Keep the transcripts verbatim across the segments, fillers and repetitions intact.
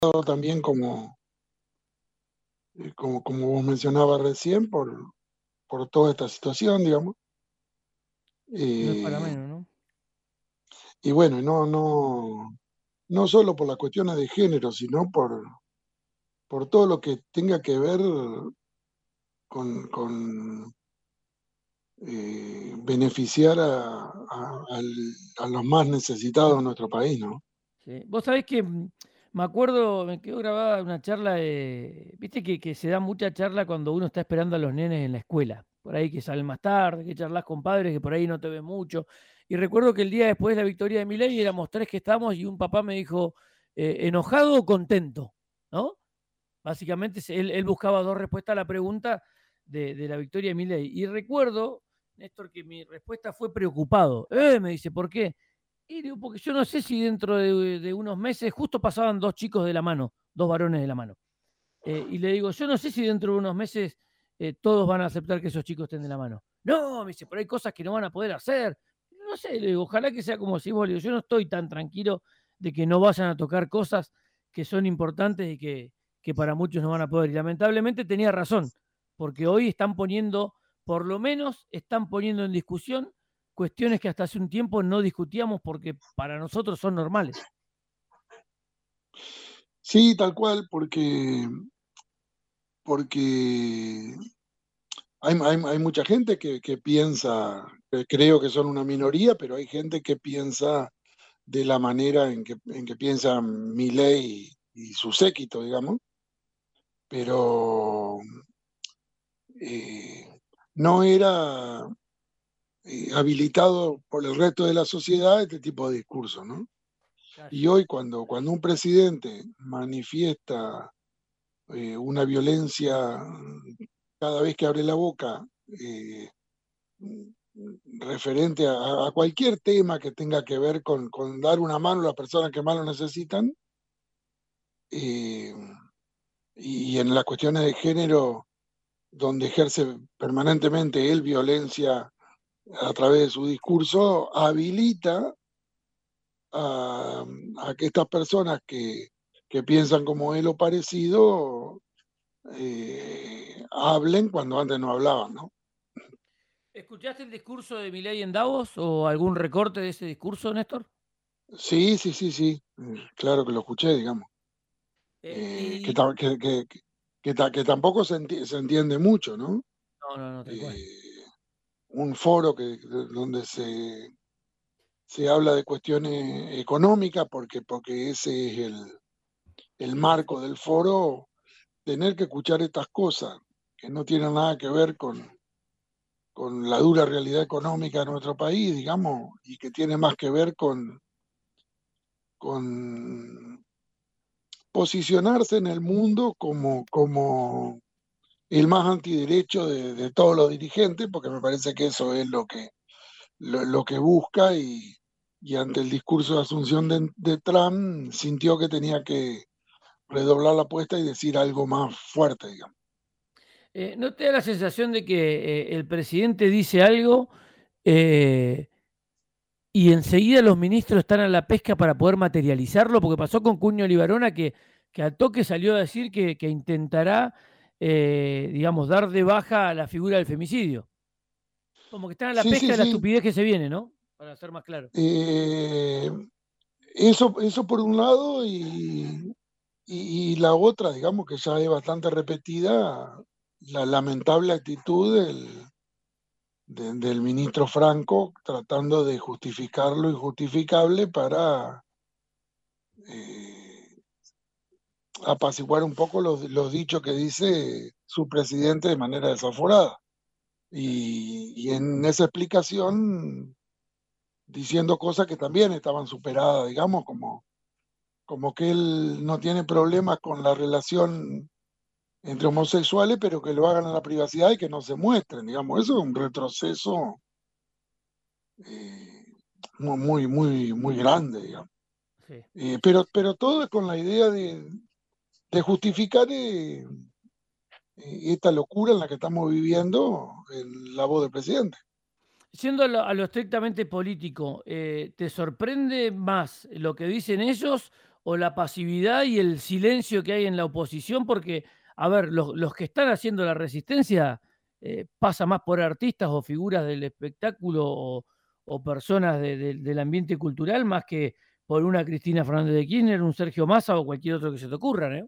también como, eh, como, como vos mencionabas recién, por, por toda esta situación, digamos. No es para Eh, menos, ¿no? y bueno, y no, no, no solo por las cuestiones de género, sino por, por todo lo que tenga que ver con, con eh, beneficiar a, a- al- a los más necesitados de nuestro país, ¿no? Sí. Vos sabés que mm, me acuerdo, me quedó grabada una charla de, viste que, que se da mucha charla cuando uno está esperando a los nenes en la escuela, por ahí que salen más tarde, que charlas con padres, que por ahí no te ven mucho. Y recuerdo que el día después de la victoria de Milei éramos tres que estábamos y un papá me dijo, eh, ¿enojado o contento? ¿No? Básicamente se- él, él buscaba dos respuestas a la pregunta de, de la victoria de Milei. Y recuerdo, Néstor, que mi respuesta fue preocupado. Eh, me dice, ¿por qué? Y digo, porque yo no sé si dentro de, de unos meses, justo pasaban dos chicos de la mano, dos varones de la mano. Eh, y le digo, yo no sé si dentro de unos meses eh, todos van a aceptar que esos chicos estén de la mano. No, me dice, pero hay cosas que no van a poder hacer. No sé, le digo, ojalá que sea como si vos, le digo, yo no estoy tan tranquilo de que no vayan a tocar cosas que son importantes y que, que para muchos no van a poder. Y lamentablemente tenía razón, porque hoy están poniendo, por lo menos están poniendo en discusión cuestiones que hasta hace un tiempo no discutíamos porque para nosotros son normales. Sí, tal cual, porque, porque hay, hay- hay mucha gente que, que piensa, que creo que son una minoría, pero hay gente que piensa de la manera en que, en que piensa Milei y, y su séquito, digamos, pero eh, no era eh, habilitado por el resto de la sociedad este tipo de discurso, ¿no? Y hoy cuando, cuando un presidente manifiesta eh, una violencia cada vez que abre la boca, eh, referente a, a, cualquier tema que tenga que ver con, con, dar una mano a las personas que más lo necesitan, eh, y, y en las cuestiones de género, donde ejerce permanentemente él violencia a través de su discurso, habilita a, a que estas personas que, que, piensan como él o parecido eh, hablen cuando antes no hablaban, ¿no? ¿Escuchaste el discurso de Milei en Davos o algún recorte de ese discurso, Néstor? Sí, sí, sí, sí, claro que lo escuché, digamos. Eh, Eh, que, y que, que, que, que, tampoco se, enti se, entiende mucho, ¿no? no, no, no, tal cual. Eh, un foro que, donde se, se habla de cuestiones económicas, porque, porque ese es el, el marco del foro, tener que escuchar estas cosas que no tienen nada que ver con, con la dura realidad económica de nuestro país, digamos, y que tiene más que ver con, con posicionarse en el mundo como, como el más antiderecho de, de todos los dirigentes, porque me parece que eso es lo que, lo, lo que busca, y, y ante el discurso de asunción de, de Trump sintió que tenía que redoblar la apuesta y decir algo más fuerte, digamos. Eh, ¿no te da la sensación de que eh, el presidente dice algo eh, y enseguida los ministros están a la pesca para poder materializarlo? Porque pasó con Cuño Libarona que, que al toque salió a decir que, que intentará, eh, digamos, dar de baja a la figura del femicidio. Como que están a la Sí, pesca sí, de la sí. estupidez que se viene, ¿no? Para ser más claro. Eh, eso, eso por un lado, y, y, y la otra, digamos que ya es bastante repetida, la lamentable actitud del, de, del ministro Franco tratando de justificar lo injustificable para eh, apaciguar un poco los, los, dichos que dice su presidente de manera desaforada. Y, y en esa explicación diciendo cosas que también estaban superadas, digamos, como, como que él no tiene problemas con la relación entre homosexuales, pero que lo hagan en la privacidad y que no se muestren, digamos. Eso es un retroceso eh, muy, muy, muy grande, digamos. Sí. Eh, pero, pero todo es con la idea de, de justificar eh, esta locura en la que estamos viviendo en la voz del presidente. Siendo a lo, a lo estrictamente político, eh, ¿te sorprende más lo que dicen ellos o la pasividad y el silencio que hay en la oposición, porque, a ver, los, los que están haciendo la resistencia eh, pasa más por artistas o figuras del espectáculo o, o personas de- de- del ambiente cultural, más que por una Cristina Fernández de Kirchner, un Sergio Massa o cualquier otro que se te ocurra, ¿no?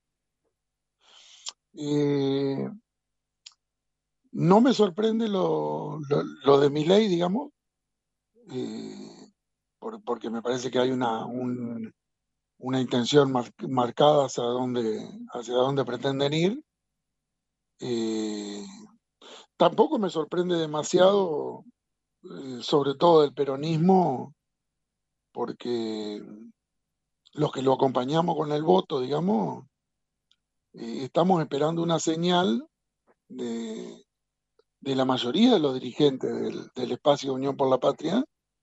Eh, no me sorprende lo, lo, lo de Milei, digamos, eh, por, porque me parece que hay una, un, una intención mar, marcada hacia dónde, hacia dónde pretenden ir. Eh, tampoco me sorprende demasiado, eh, sobre todo el peronismo, porque los que lo acompañamos con el voto, digamos, eh, estamos esperando una señal de, de la mayoría de los dirigentes del, del espacio Unión por la Patria,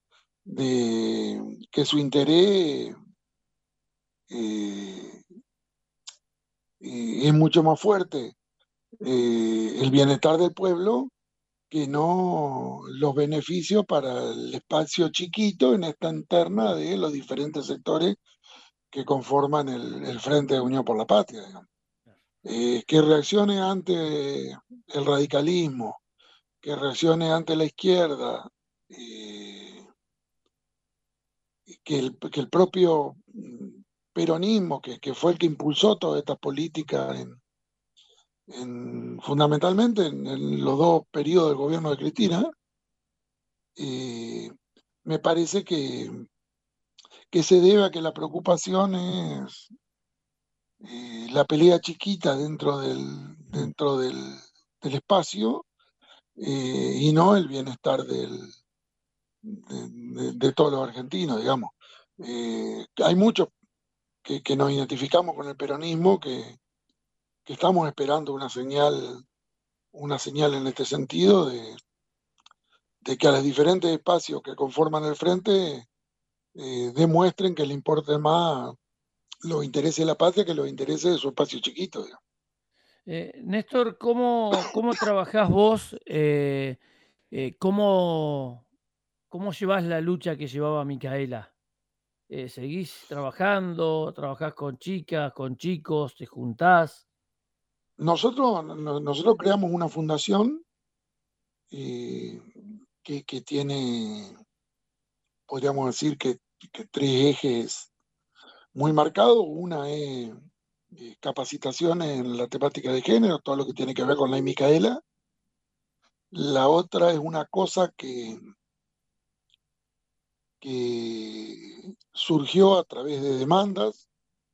de que su interés eh, eh, es mucho más fuerte eh, el bienestar del pueblo que no los beneficios para el espacio chiquito en esta interna de los diferentes sectores que conforman el, el Frente de Unión por la Patria, digamos. Eh, que reaccione ante el radicalismo, que reaccione ante la izquierda, eh, que, el, que el propio peronismo, que, que fue el que impulsó toda esta política en, en, fundamentalmente en, en, los dos periodos del gobierno de Cristina, eh, me parece que, que, se debe a que la preocupación es eh, la pelea chiquita dentro del, dentro del, del espacio eh, y no el bienestar del, de, de, de, todos los argentinos, digamos. Eh, hay muchos que, que, nos identificamos con el peronismo, que, que estamos esperando una señal, una señal en este sentido de, de que a los diferentes espacios que conforman el frente eh, demuestren que le importe más los intereses de la patria que los intereses de su espacio chiquito, digamos. Eh, Néstor, ¿cómo, cómo trabajás vos? Eh, eh, ¿cómo, ¿Cómo llevás la lucha que llevaba Micaela? Eh, ¿seguís trabajando? ¿Trabajás con chicas, con chicos? ¿Te juntás? Nosotros, no, nosotros creamos una fundación eh, que, que tiene, podríamos decir que, que tres ejes muy marcados. Una es eh, capacitaciones en la temática de género, todo lo que tiene que ver con la Micaela. La otra es una cosa que, que surgió a través de demandas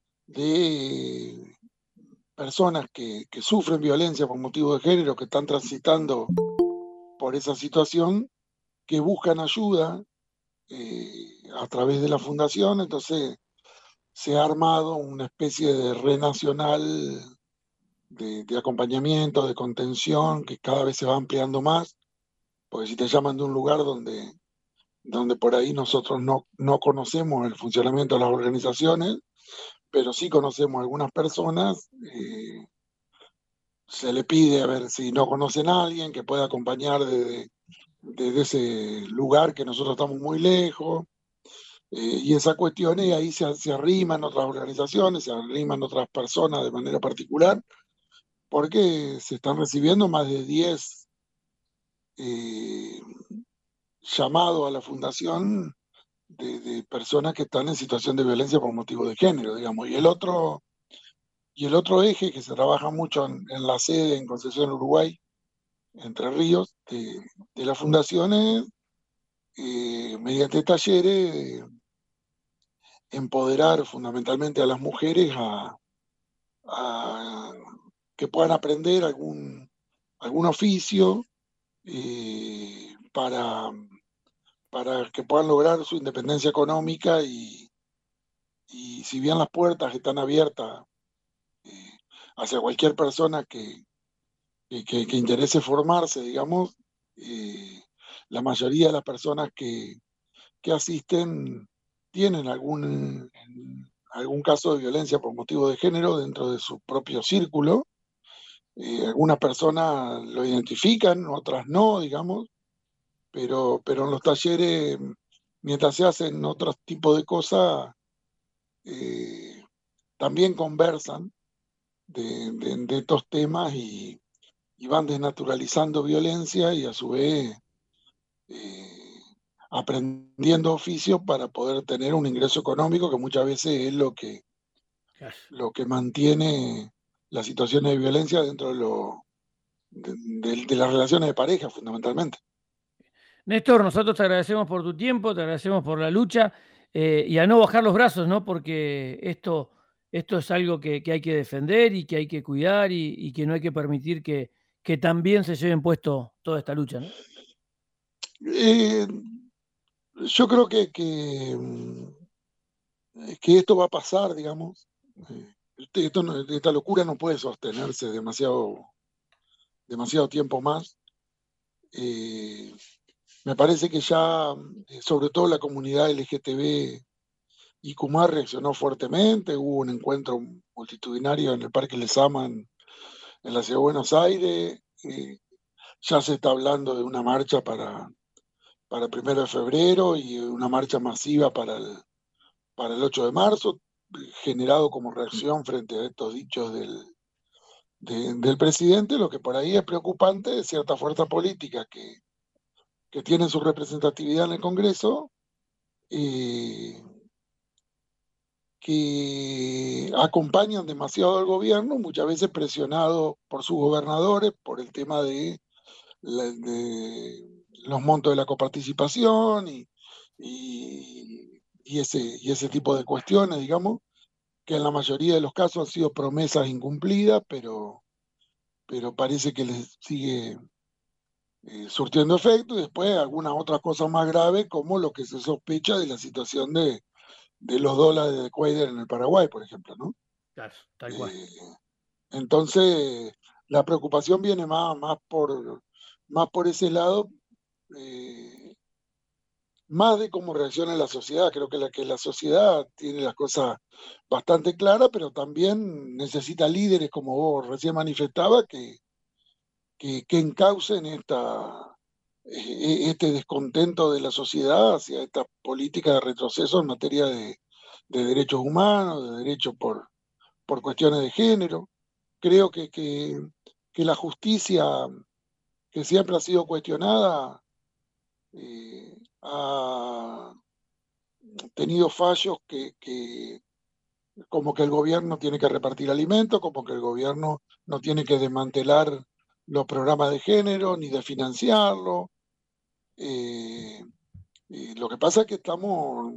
de personas que, que sufren violencia por motivo de género, que están transitando por esa situación, que buscan ayuda eh, a través de la fundación. Entonces se ha armado una especie de red nacional de, de acompañamiento, de contención, que cada vez se va ampliando más, porque si te llaman de un lugar donde, donde por ahí nosotros no, no conocemos el funcionamiento de las organizaciones, pero sí conocemos algunas personas, eh, se le pide a ver si no conocen a alguien que pueda acompañar desde, desde ese lugar que nosotros estamos muy lejos. Eh, y esa cuestión, y ahí se, se arriman otras organizaciones, se arriman otras personas de manera particular, porque se están recibiendo más de diez eh, llamados a la fundación de, de, personas que están en situación de violencia por motivo de género, digamos. Y el otro, y el otro eje que se trabaja mucho en, en la sede en Concepción, Uruguay, Entre Ríos, de, de la fundación es, eh, mediante talleres, eh, empoderar fundamentalmente a las mujeres a, a que puedan aprender algún, algún oficio eh, para, para que puedan lograr su independencia económica y, y si bien las puertas están abiertas eh, hacia cualquier persona que, que, que interese formarse, digamos, eh, la mayoría de las personas que, que asisten tienen algún, algún caso de violencia por motivo de género dentro de su propio círculo. Eh, algunas personas lo identifican, otras no, digamos, pero, pero en los talleres, mientras se hacen otros tipos de cosas, eh, también conversan de, de, de estos temas y, y van desnaturalizando violencia y a su vez eh, aprendiendo oficio para poder tener un ingreso económico que muchas veces es lo que, Claro. lo que mantiene las situaciones de violencia dentro de, lo, de, de, de las relaciones de pareja, fundamentalmente. Néstor, nosotros te agradecemos por tu tiempo, te agradecemos por la lucha eh, y a no bajar los brazos, ¿no? Porque esto, esto es algo que, que hay que defender y que hay que cuidar y, y que no hay que permitir que, que también se lleven puesto toda esta lucha, ¿no? Eh, yo creo que, que, que, esto va a pasar, digamos. Eh, esto no, esta locura no puede sostenerse demasiado, demasiado tiempo más. Eh, me parece que ya, sobre todo la comunidad L G T B y Q más reaccionó fuertemente. Hubo un encuentro multitudinario en el Parque Lezama en, en la ciudad de Buenos Aires. Eh, ya se está hablando de una marcha para, para el primero de febrero y una marcha masiva para el, para el ocho de marzo, generado como reacción frente a estos dichos del, de, del presidente. Lo que por ahí es preocupante de cierta fuerza política que, que tienen su representatividad en el Congreso, eh, que acompañan demasiado al gobierno, muchas veces presionados por sus gobernadores por el tema de, de los montos de la coparticipación y, y, y, ese, y ese tipo de cuestiones, digamos, que en la mayoría de los casos han sido promesas incumplidas, pero, pero parece que les sigue eh, surtiendo efecto, y después algunas otras cosas más graves, como lo que se sospecha de la situación de, de los dólares de Quader en el Paraguay, por ejemplo, ¿no? Claro, tal cual. Eh, entonces, la preocupación viene más, más, por, más por ese lado, eh, más de cómo reacciona la sociedad. Creo que la, que la sociedad tiene las cosas bastante claras, pero también necesita líderes, como vos recién manifestabas, que, que, que encaucen esta, este descontento de la sociedad hacia esta política de retroceso en materia de, de derechos humanos, de derechos por, por cuestiones de género. Creo que, que, que la justicia, que siempre ha sido cuestionada, eh, ha tenido fallos que, que, como que el gobierno tiene que repartir alimentos, como que el gobierno no tiene que desmantelar los programas de género ni de financiarlo. Eh, y lo que pasa es que estamos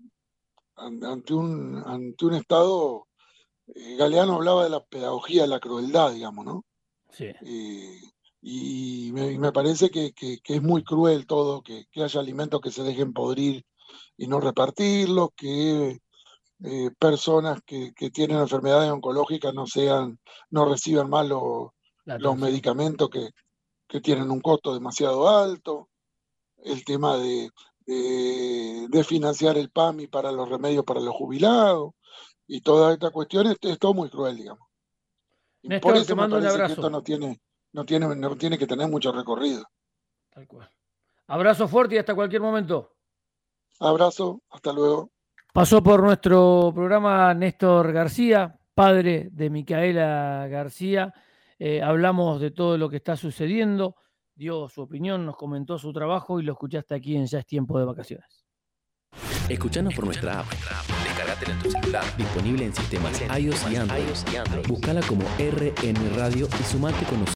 ante un, ante un estado, eh, Galeano hablaba de la pedagogía de la crueldad, digamos, ¿no? Sí. Eh, y, me, y me parece que, que, que es muy cruel todo, que, que haya alimentos que se dejen podrir y no repartirlos, que eh, personas que, que tienen enfermedades oncológicas no sean, no reciban más los, los medicamentos que, que tienen un costo demasiado alto, el tema de, de, de financiar el P A M I para los remedios para los jubilados, y todas estas cuestiones, es todo muy cruel, digamos. Y Néstor, por eso te me mando un parece abrazo. que esto no tiene, no tiene, no tiene que tener mucho recorrido. Tal cual. Abrazo fuerte y hasta cualquier momento. Abrazo, hasta luego. Pasó por nuestro programa Néstor García, padre de Micaela García. Eh, hablamos de todo lo que está sucediendo, dio su opinión, nos comentó su trabajo y lo escuchaste aquí en Ya es Tiempo de Vacaciones. Escuchanos por nuestra app. Descargatela en tu celular. Disponible en sistemas iOS y Android. Búscala como R N Radio y sumate con nosotros.